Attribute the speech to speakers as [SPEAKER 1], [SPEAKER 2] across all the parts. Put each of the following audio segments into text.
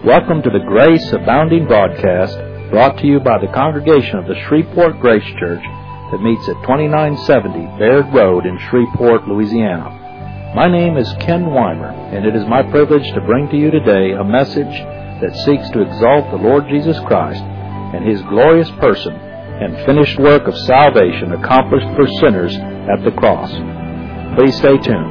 [SPEAKER 1] Welcome to the Grace Abounding broadcast brought to you by the congregation of the Shreveport Grace Church that meets at 2970 Baird Road in Shreveport, Louisiana. My name is Ken Weimer, and it is my privilege to bring to you today a message that seeks to exalt the Lord Jesus Christ and His glorious person and finished work of salvation accomplished for sinners at the cross. Please stay tuned.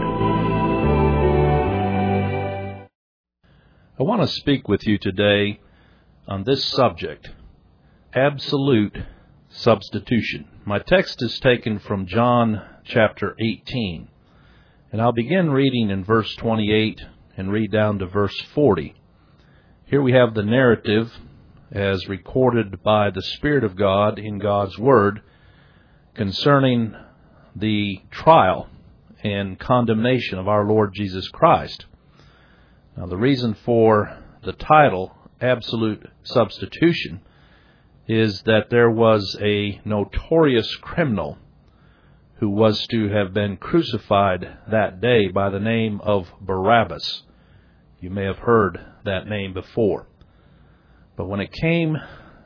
[SPEAKER 2] I want to speak with you today on this subject, absolute substitution. My text is taken from John chapter 18, and I'll begin reading in verse 28 and read down to verse 40. Here we have the narrative as recorded by the Spirit of God in God's Word concerning the trial and condemnation of our Lord Jesus Christ. Now, the reason for the title, Absolute Substitution, is that there was a notorious criminal who was to have been crucified that day by the name of Barabbas. You may have heard that name before. But when it came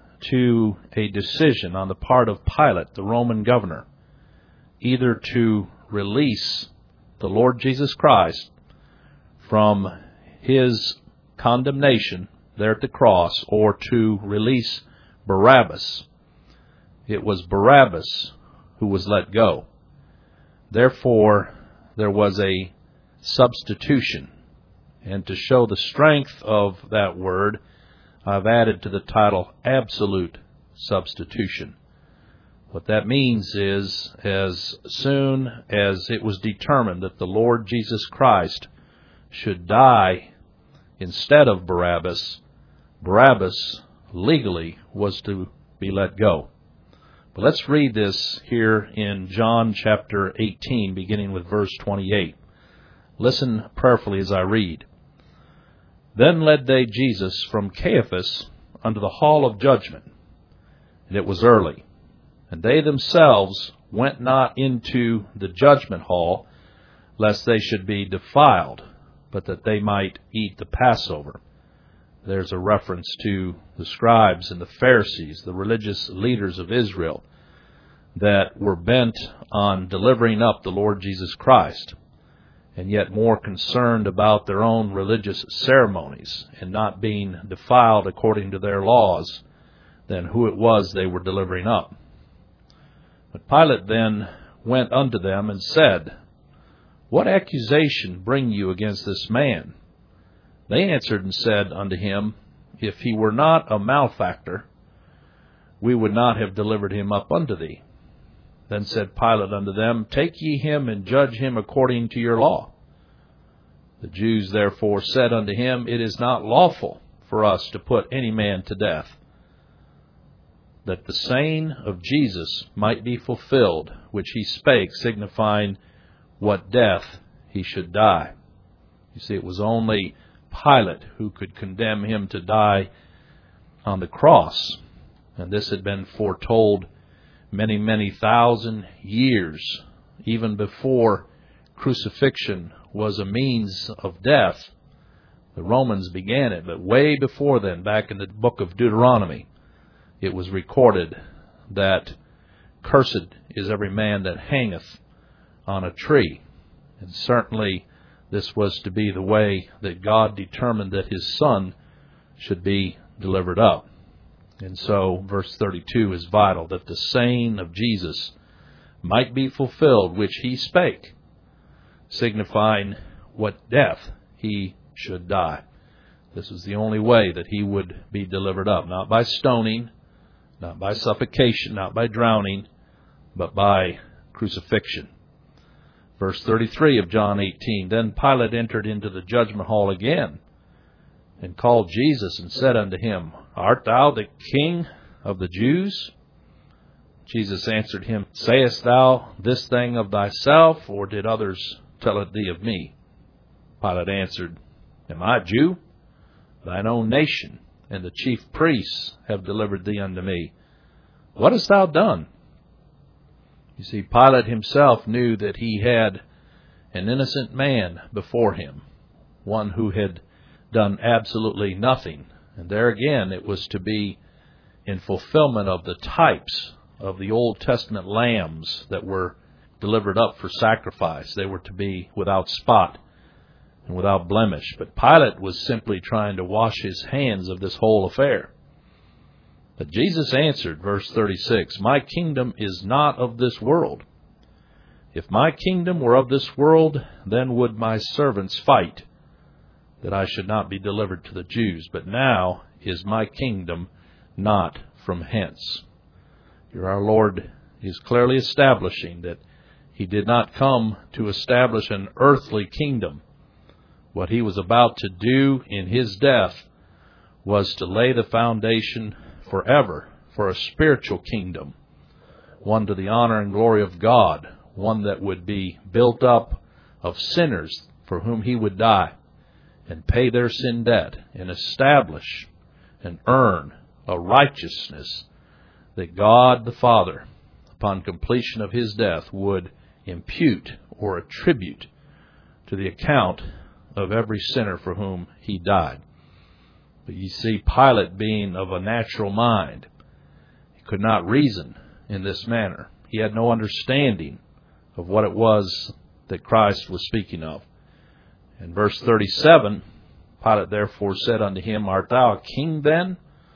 [SPEAKER 2] to a decision on the part of Pilate, the Roman governor, either to release the Lord Jesus Christ from His condemnation there at the cross, or to release Barabbas, it was Barabbas who was let go. Therefore, there was a substitution. And to show the strength of that word, I've added to the title, Absolute Substitution. What that means is, as soon as it was determined that the Lord Jesus Christ should die instead of Barabbas, Barabbas legally was to be let go. But let's read this here in John chapter 18, beginning with verse 28. Listen prayerfully as I read. Then led they Jesus from Caiaphas unto the hall of judgment, and it was early. And they themselves went not into the judgment hall, lest they should be defiled, but that they might eat the Passover. There's a reference to the scribes and the Pharisees, the religious leaders of Israel, that were bent on delivering up the Lord Jesus Christ, and yet more concerned about their own religious ceremonies and not being defiled according to their laws than who it was they were delivering up. But Pilate then went unto them and said, What accusation bring you against this man? They answered and said unto him, If he were not a malefactor, we would not have delivered him up unto thee. Then said Pilate unto them, Take ye him and judge him according to your law. The Jews therefore said unto him, It is not lawful for us to put any man to death, that the saying of Jesus might be fulfilled, which he spake, signifying what death he should die. You see, it was only Pilate who could condemn him to die on the cross. And this had been foretold many, many thousand years, even before crucifixion was a means of death. The Romans began it, but way before then, back in the book of Deuteronomy, it was recorded that cursed is every man that hangeth on a tree. And certainly this was to be the way that God determined that His Son should be delivered up. And so verse 32 is vital, that the saying of Jesus might be fulfilled, which He spake, signifying what death He should die. This was the only way that He would be delivered up, not by stoning, not by suffocation, not by drowning, but by crucifixion. Verse 33 of John 18, Then Pilate entered into the judgment hall again, and called Jesus, and said unto him, Art thou the King of the Jews? Jesus answered him, Sayest thou this thing of thyself, or did others tell it thee of me? Pilate answered, Am I a Jew? Thine own nation and the chief priests have delivered thee unto me. What hast thou done? You see, Pilate himself knew that he had an innocent man before him, one who had done absolutely nothing And there again, it was to be in fulfillment of the types of the Old Testament lambs that were delivered up for sacrifice. They were to be without spot and without blemish. But Pilate was simply trying to wash his hands of this whole affair. But Jesus answered, verse 36, "My kingdom is not of this world. If my kingdom were of this world, then would my servants fight, that I should not be delivered to the Jews. But now is my kingdom not from hence." Here our Lord is clearly establishing that He did not come to establish an earthly kingdom. What He was about to do in His death was to lay the foundation forever for a spiritual kingdom, one to the honor and glory of God, one that would be built up of sinners for whom He would die and pay their sin debt and establish and earn a righteousness that God the Father, upon completion of His death, would impute or attribute to the account of every sinner for whom He died. But you see, Pilate, being of a natural mind, he could not reason in this manner. He had no understanding of what it was that Christ was speaking of. In verse 37, Pilate therefore said unto him, "Art thou a king then?"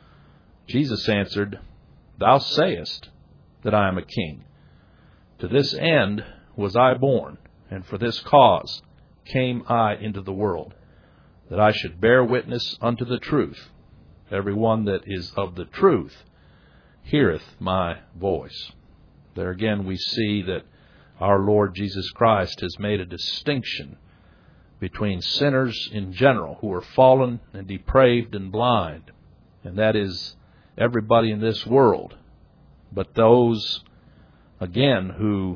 [SPEAKER 2] Jesus answered, "Thou sayest that I am a king. To this end was I born, and for this cause came I into the world, that I should bear witness unto the truth. Every one that is of the truth heareth my voice." There again we see that our Lord Jesus Christ has made a distinction between sinners in general who are fallen and depraved and blind, and that is everybody in this world, but those, again,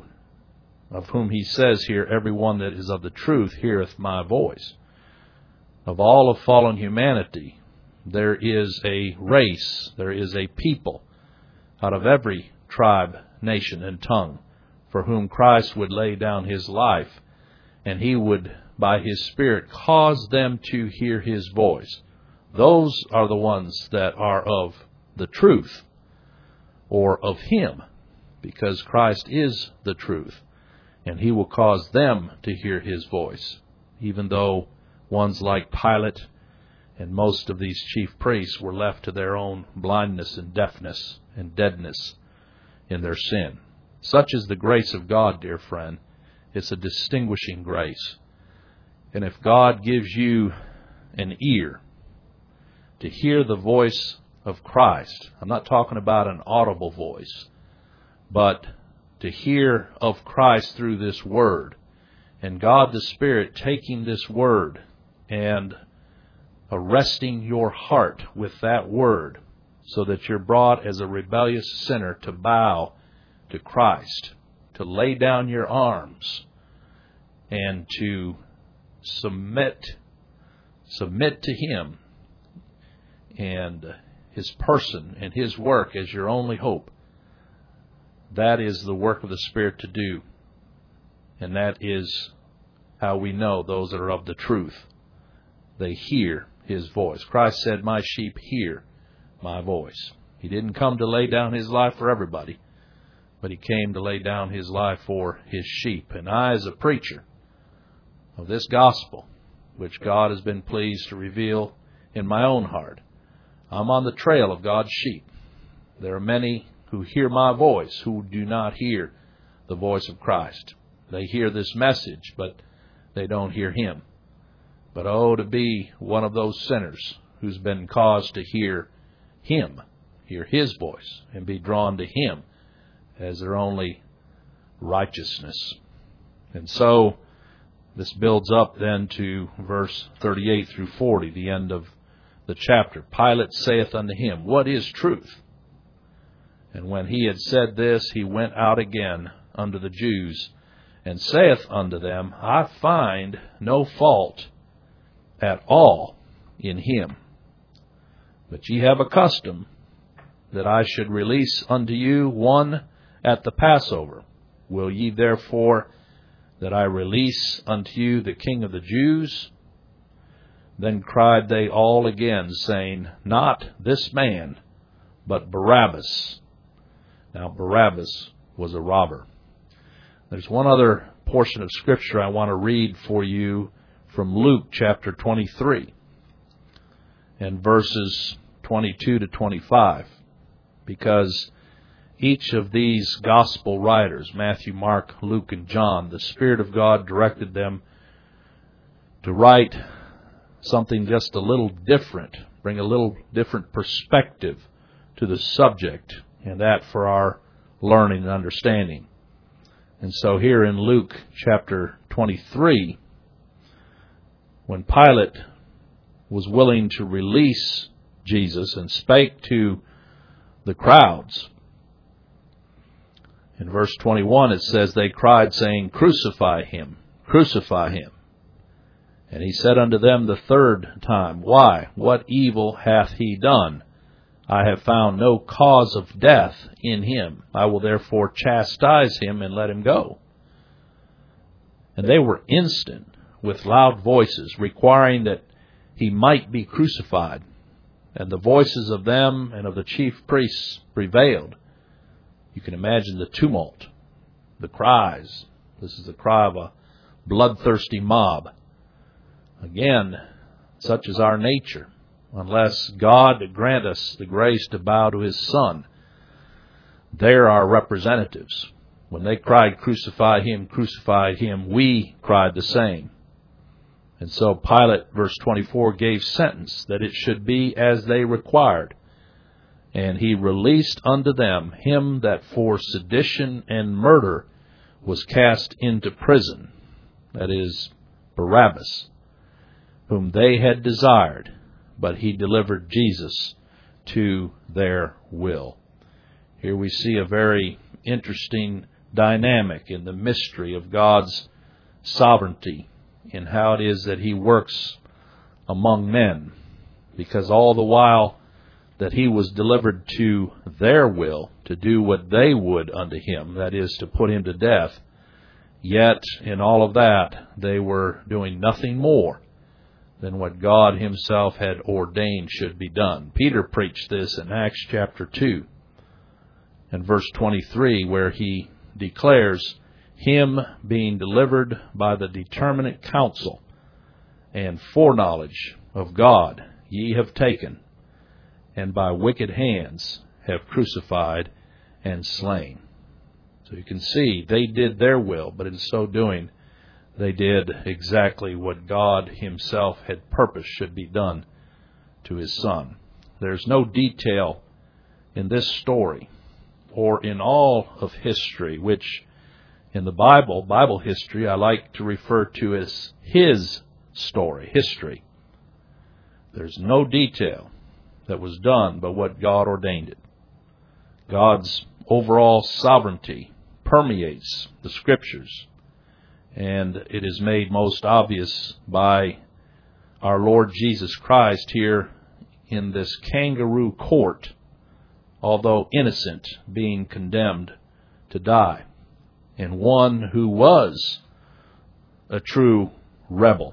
[SPEAKER 2] of whom He says here, "Every one that is of the truth heareth my voice." Of all of fallen humanity, there is a race, there is a people out of every tribe, nation, and tongue for whom Christ would lay down His life, and He would, by His Spirit, cause them to hear His voice. Those are the ones that are of the truth, or of Him, because Christ is the truth, and He will cause them to hear His voice, even though ones like Pilate and most of these chief priests were left to their own blindness and deafness and deadness in their sin. Such is the grace of God, dear friend. It's a distinguishing grace. And if God gives you an ear to hear the voice of Christ, I'm not talking about an audible voice, but to hear of Christ through this Word, and God the Spirit taking this Word and arresting your heart with that Word, so that you're brought as a rebellious sinner to bow to Christ, to lay down your arms, and to submit to Him and His person and His work as your only hope. That is the work of the Spirit to do. And that is how we know those that are of the truth. They hear His voice. Christ said, "My sheep hear my voice." He didn't come to lay down His life for everybody, but He came to lay down His life for His sheep. And I, as a preacher of this gospel, which God has been pleased to reveal in my own heart, I'm on the trail of God's sheep. There are many who hear my voice who do not hear the voice of Christ. They hear this message, but they don't hear Him. But oh, to be one of those sinners who's been caused to hear Him, hear His voice, and be drawn to Him as their only righteousness. And so this builds up then to verse 38 through 40, the end of the chapter. Pilate saith unto him, "What is truth?" And when he had said this, he went out again unto the Jews, and saith unto them, I find no fault at all in him. But ye have a custom that I should release unto you one at the Passover. Will ye therefore that I release unto you the King of the Jews? Then cried they all again, saying, Not this man, but Barabbas. Now Barabbas was a robber. There's one other portion of Scripture I want to read for you from Luke chapter 23 and verses 22 to 25, because each of these gospel writers, Matthew, Mark, Luke, and John, the Spirit of God directed them to write something just a little different, bring a little different perspective to the subject, and that for our learning and understanding. And so here in Luke chapter 23, when Pilate was willing to release Jesus and spake to the crowds, in verse 21 it says, They cried, saying, Crucify him, crucify him. And he said unto them the third time, Why, what evil hath he done? I have found no cause of death in him. I will therefore chastise him and let him go. And they were instant with loud voices, requiring that he might be crucified. And the voices of them and of the chief priests prevailed. You can imagine the tumult, the cries. This is the cry of a bloodthirsty mob. Again, such is our nature. Unless God grant us the grace to bow to His Son, they're our representatives. When they cried, crucify him, we cried the same. And so Pilate, verse 24, gave sentence that it should be as they required. And he released unto them him that for sedition and murder was cast into prison, that is, Barabbas, whom they had desired, but he delivered Jesus to their will. Here we see a very interesting dynamic in the mystery of God's sovereignty in how it is that He works among men, because all the while that He was delivered to their will, to do what they would unto Him, that is, to put Him to death, yet in all of that they were doing nothing more than what God Himself had ordained should be done. Peter preached this in Acts chapter 2 and verse 23, where he declares, Him being delivered by the determinate counsel and foreknowledge of God ye have taken, and by wicked hands have crucified and slain. So you can see they did their will, but in so doing they did exactly what God Himself had purposed should be done to His Son. There's no detail in this story or in all of history, which in the Bible history, I like to refer to as His story, history. There's no detail that was done but what God ordained it. God's overall sovereignty permeates the Scriptures, and it is made most obvious by our Lord Jesus Christ here in this kangaroo court, although innocent, being condemned to die. And one who was a true rebel,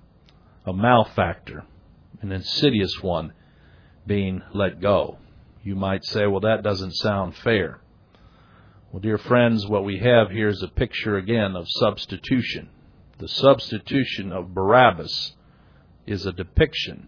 [SPEAKER 2] a malefactor, an insidious one, being let go. You might say, well, that doesn't sound fair. Well, dear friends, what we have here is a picture again of substitution. The substitution of Barabbas is a depiction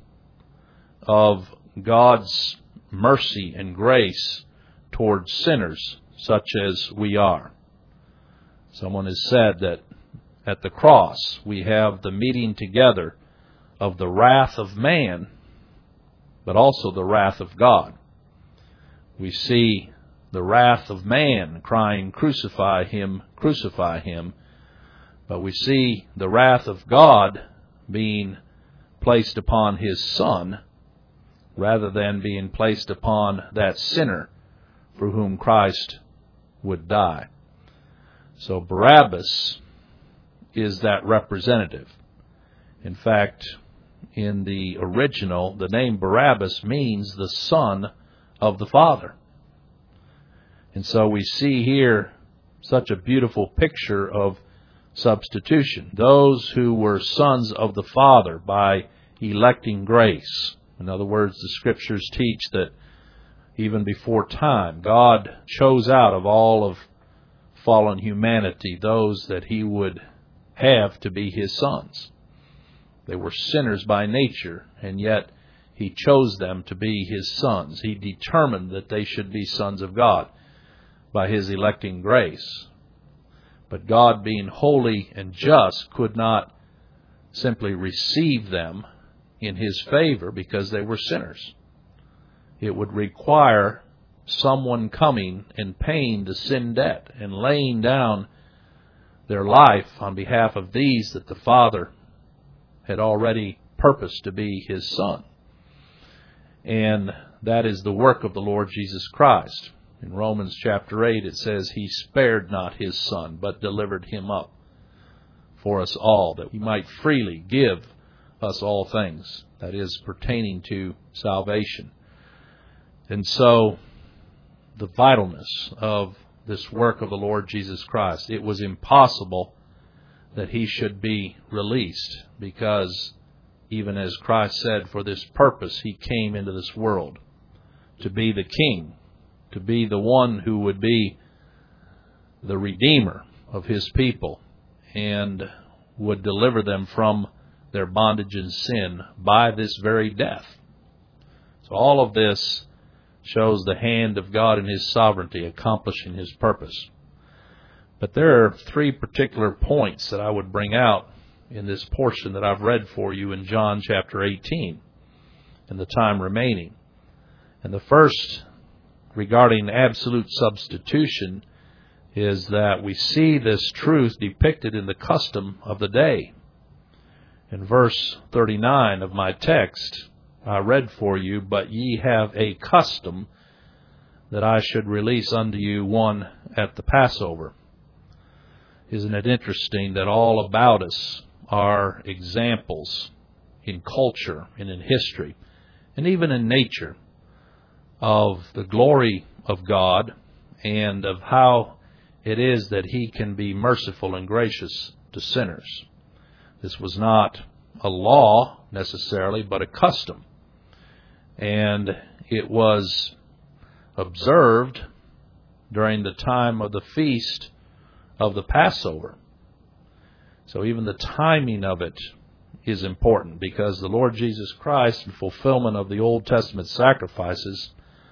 [SPEAKER 2] of God's mercy and grace towards sinners such as we are. Someone has said that at the cross we have the meeting together of the wrath of man, but also the wrath of God. We see the wrath of man crying, crucify him, but we see the wrath of God being placed upon His Son rather than being placed upon that sinner for whom Christ would die. So Barabbas is that representative. In fact, in the original, the name Barabbas means the son of the Father. And so we see here such a beautiful picture of substitution. Those who were sons of the Father by electing grace. In other words, the Scriptures teach that even before time, God chose out of all of fallen humanity those that He would have to be His sons. They were sinners by nature, and yet He chose them to be His sons. He determined that they should be sons of God by His electing grace. But God, being holy and just, could not simply receive them in His favor because they were sinners. It would require someone coming and paying the sin debt and laying down their life on behalf of these that the Father had already purposed to be His Son. And that is the work of the Lord Jesus Christ. In Romans chapter 8 it says, He spared not His Son, but delivered Him up for us all, that He might freely give us all things, that is, pertaining to salvation. And so, the vitalness of this work of the Lord Jesus Christ, it was impossible that He should be released, because even as Christ said, for this purpose He came into this world, to be the King, to be the one who would be the Redeemer of His people and would deliver them from their bondage and sin by this very death. So all of this shows the hand of God in His sovereignty accomplishing His purpose. But there are three particular points that I would bring out in this portion that I've read for you in John chapter 18 in the time remaining. And the first, regarding absolute substitution, is that we see this truth depicted in the custom of the day. In verse 39 of my text, I read for you, but ye have a custom that I should release unto you one at the Passover. Isn't it interesting that all about us are examples in culture and in history and even in nature of the glory of God and of how it is that He can be merciful and gracious to sinners. This was not a law necessarily, but a custom. And it was observed during the time of the feast of the Passover. So even the timing of it is important, because the Lord Jesus Christ, in fulfillment of the Old Testament sacrifices,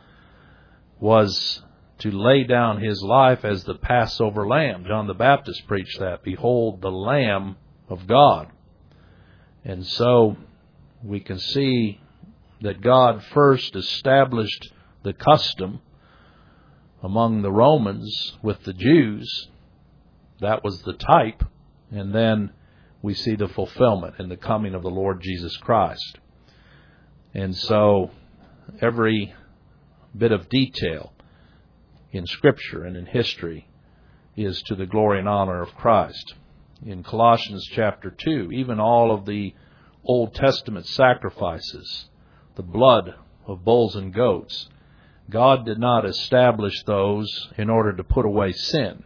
[SPEAKER 2] was to lay down His life as the Passover lamb. John the Baptist preached that. Behold, the Lamb of God. And so we can see that God first established the custom among the Romans with the Jews. That was the type. And then we see the fulfillment in the coming of the Lord Jesus Christ. And so every bit of detail in Scripture and in history is to the glory and honor of Christ. In Colossians chapter 2, even all of the Old Testament sacrifices, the blood of bulls and goats, God did not establish those in order to put away sin.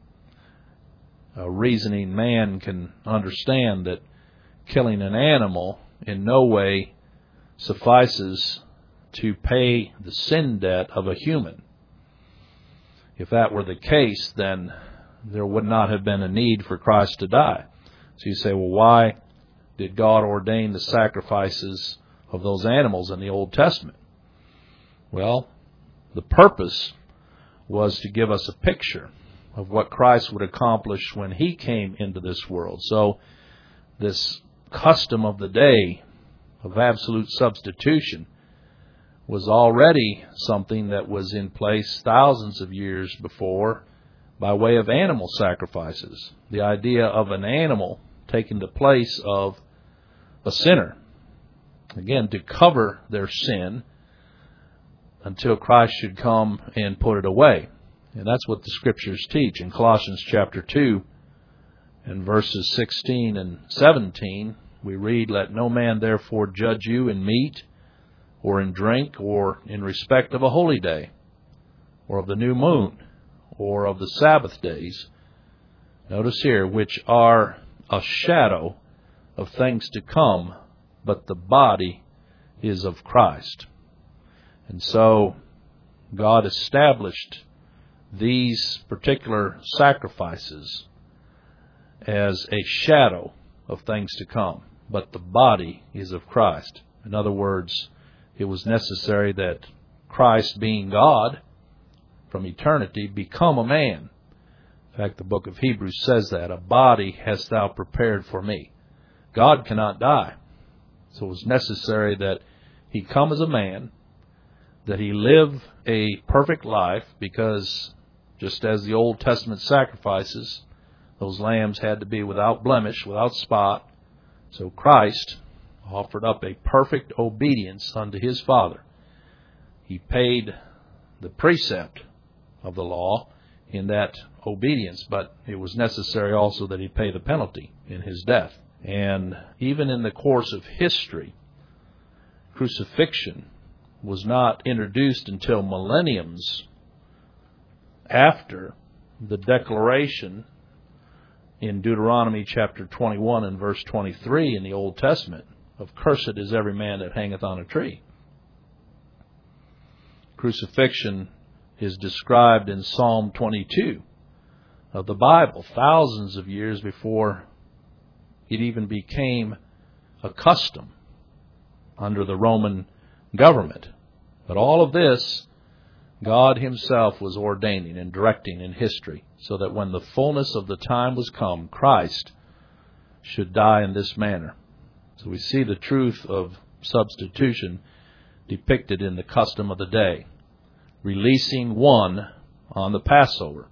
[SPEAKER 2] A reasoning man can understand that killing an animal in no way suffices to pay the sin debt of a human. If that were the case, then there would not have been a need for Christ to die. So you say, well, why did God ordain the sacrifices of those animals in the Old Testament? Well, the purpose was to give us a picture of what Christ would accomplish when He came into this world. So this custom of the day of absolute substitution was already something that was in place thousands of years before by way of animal sacrifices. The idea of an animal taking the place of a sinner. Again, to cover their sin until Christ should come and put it away. And that's what the Scriptures teach. In Colossians chapter 2 and verses 16 and 17, we read, Let no man therefore judge you in meat, or in drink, or in respect of a holy day, or of the new moon, or of the Sabbath days. Notice here, which are a shadow of things to come, but the body is of Christ. And so God established these particular sacrifices as a shadow of things to come, but the body is of Christ. In other words, it was necessary that Christ, being God from eternity, become a man. In fact, the book of Hebrews says that, a body hast thou prepared for me. God cannot die. So it was necessary that he come as a man, that he live a perfect life, because just as the Old Testament sacrifices, those lambs had to be without blemish, without spot. So Christ offered up a perfect obedience unto his Father. He paid the precept of the law in that obedience, but it was necessary also that he pay the penalty in his death. And even in the course of history, crucifixion was not introduced until millenniums after the declaration in Deuteronomy chapter 21 and verse 23 in the Old Testament of cursed is every man that hangeth on a tree. Crucifixion is described in Psalm 22 of the Bible, thousands of years before it even became a custom under the Roman government. But all of this, God himself was ordaining and directing in history, so that when the fullness of the time was come, Christ should die in this manner. So we see the truth of substitution depicted in the custom of the day, releasing one on the Passover.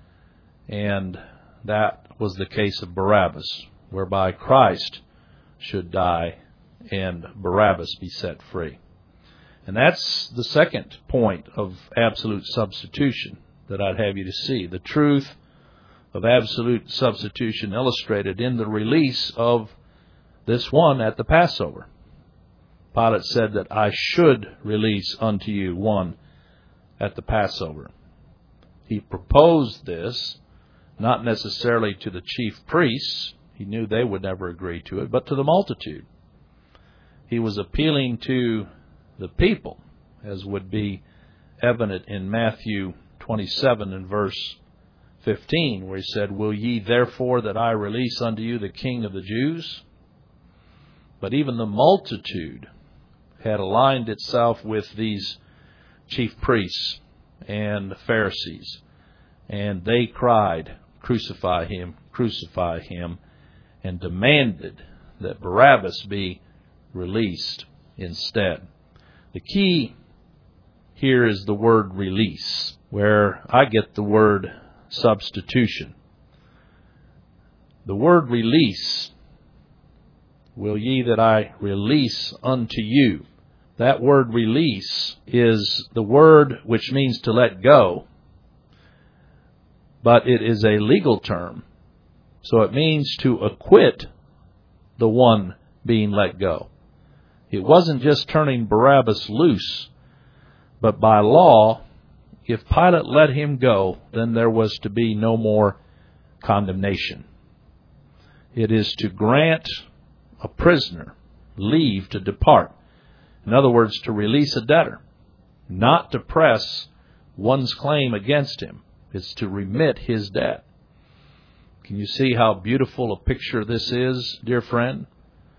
[SPEAKER 2] And that was the case of Barabbas, whereby Christ should die and Barabbas be set free. And that's the second point of absolute substitution that I'd have you to see. The truth of absolute substitution illustrated in the release of this one at the Passover. Pilate said that I should release unto you one at the Passover. He proposed this not necessarily to the chief priests. He knew they would never agree to it, but to the multitude. He was appealing to the people, as would be evident in Matthew 27 and verse 15, where he said, will ye therefore that I release unto you the King of the Jews? But even the multitude had aligned itself with these chief priests and the Pharisees, and they cried, crucify him, and demanded that Barabbas be released instead. The key here is the word release, where I get the word substitution. The word release, will ye that I release unto you. That word release is the word which means to let go, but it is a legal term. So it means to acquit the one being let go. It wasn't just turning Barabbas loose, but by law, if Pilate let him go, then there was to be no more condemnation. It is to grant a prisoner leave to depart. In other words, to release a debtor, not to press one's claim against him. It's to remit his debt. Can you see how beautiful a picture this is, dear friend?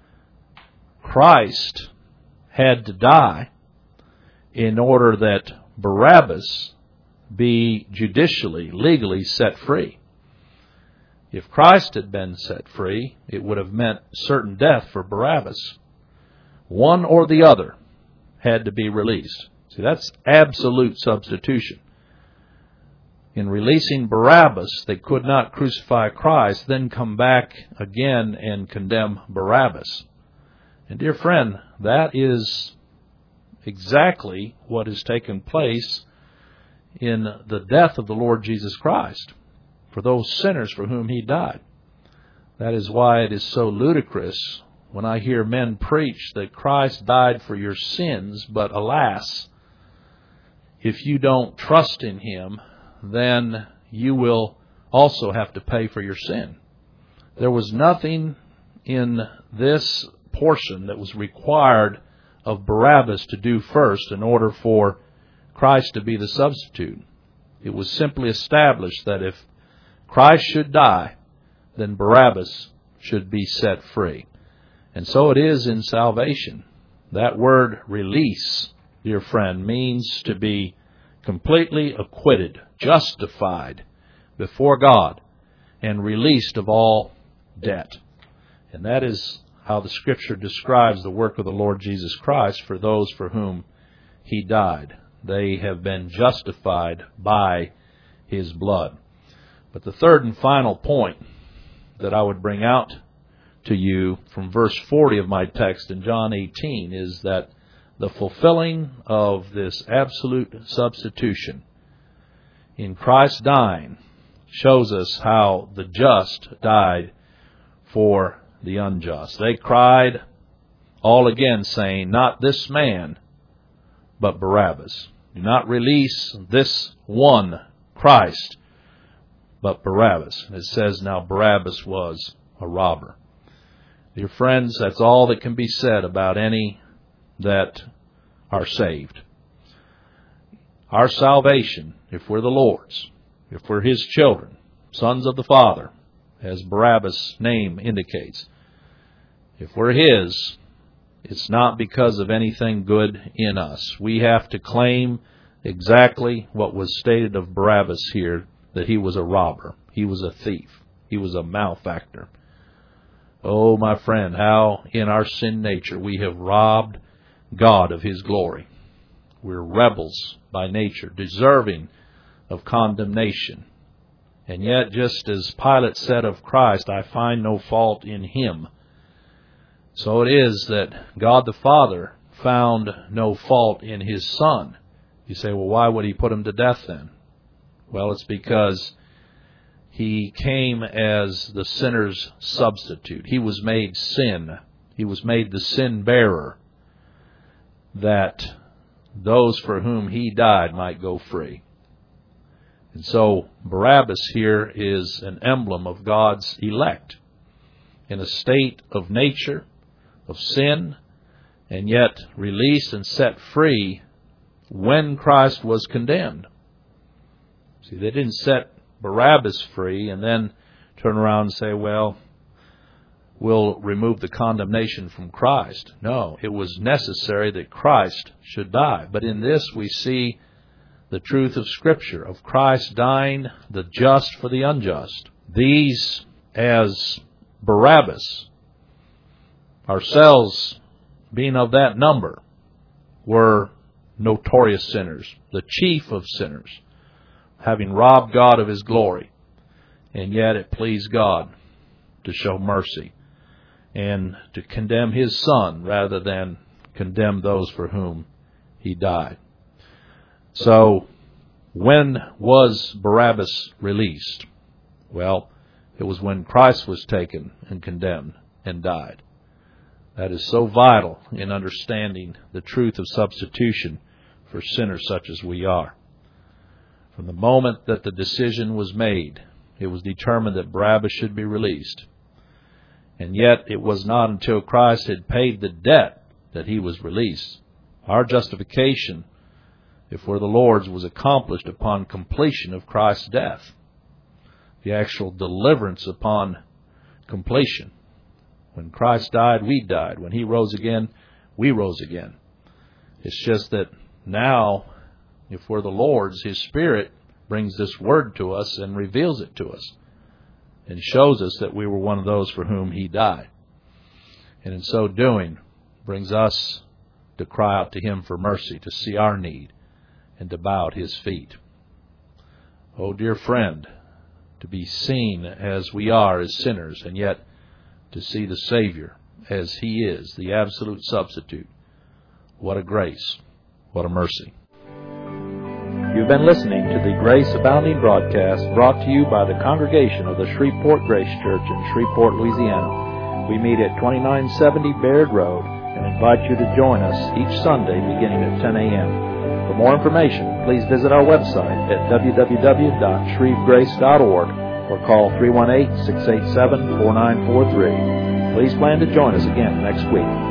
[SPEAKER 2] Christ had to die in order that Barabbas be judicially, legally set free. If Christ had been set free, it would have meant certain death for Barabbas. One or the other had to be released. See, that's absolute substitution. In releasing Barabbas, they could not crucify Christ, then come back again and condemn Barabbas. And dear friend, that is exactly what has taken place in the death of the Lord Jesus Christ for those sinners for whom he died. That is why it is so ludicrous when I hear men preach that Christ died for your sins, but alas, if you don't trust in him, then you will also have to pay for your sin. There was nothing in this portion that was required of Barabbas to do first in order for Christ to be the substitute. It was simply established that if Christ should die, then Barabbas should be set free. And so it is in salvation. That word release, dear friend, means to be completely acquitted, justified before God, and released of all debt. And that is how the Scripture describes the work of the Lord Jesus Christ for those for whom He died. They have been justified by His blood. But the third and final point that I would bring out to you from verse 40 of my text in John 18 is that the fulfilling of this absolute substitution in Christ dying shows us how the just died for the unjust. They cried all again, saying, "Not this man, but Barabbas. Do not release this one, Christ, but Barabbas." And it says, now Barabbas was a robber. Dear friends, that's all that can be said about any that are saved. Our salvation, if we're the Lord's, if we're His children, sons of the Father, as Barabbas' name indicates, if we're His, it's not because of anything good in us. We have to claim exactly what was stated of Barabbas here, that he was a robber, he was a thief, he was a malefactor. Oh, my friend, how in our sin nature we have robbed God of His glory. We're rebels by nature, deserving of condemnation. And yet, just as Pilate said of Christ, "I find no fault in Him," so it is that God the Father found no fault in His Son. You say, well, why would He put Him to death then? Well, it's because He came as the sinner's substitute. He was made sin. He was made the sin bearer, that those for whom He died might go free. And so Barabbas here is an emblem of God's elect in a state of nature, of sin, and yet released and set free when Christ was condemned. See, they didn't set Barabbas free and then turn around and say, well, we'll remove the condemnation from Christ. No, it was necessary that Christ should die. But in this we see the truth of Scripture, of Christ dying the just for the unjust. These, as Barabbas, ourselves being of that number, were notorious sinners, the chief of sinners, having robbed God of His glory. And yet it pleased God to show mercy and to condemn His Son rather than condemn those for whom He died. So, when was Barabbas released? Well, it was when Christ was taken and condemned and died. That is so vital in understanding the truth of substitution for sinners such as we are. From the moment that the decision was made, it was determined that Barabbas should be released. And yet it was not until Christ had paid the debt that He was released. Our justification, if we're the Lord's, was accomplished upon completion of Christ's death. The actual deliverance upon completion. When Christ died, we died. When He rose again, we rose again. It's just that now, if we're the Lord's, His Spirit brings this word to us and reveals it to us and shows us that we were one of those for whom He died. And in so doing, brings us to cry out to Him for mercy, to see our need, and to bow at His feet. Oh, dear friend, to be seen as we are as sinners, and yet to see the Savior as He is, the absolute substitute. What a grace. What a mercy.
[SPEAKER 1] You've been listening to the Grace Abounding broadcast brought to you by the congregation of the Shreveport Grace Church in Shreveport, Louisiana. We meet at 2970 Baird Road and invite you to join us each Sunday beginning at 10 a.m. For more information, please visit our website at www.shrevegrace.org or call 318-687-4943. Please plan to join us again next week.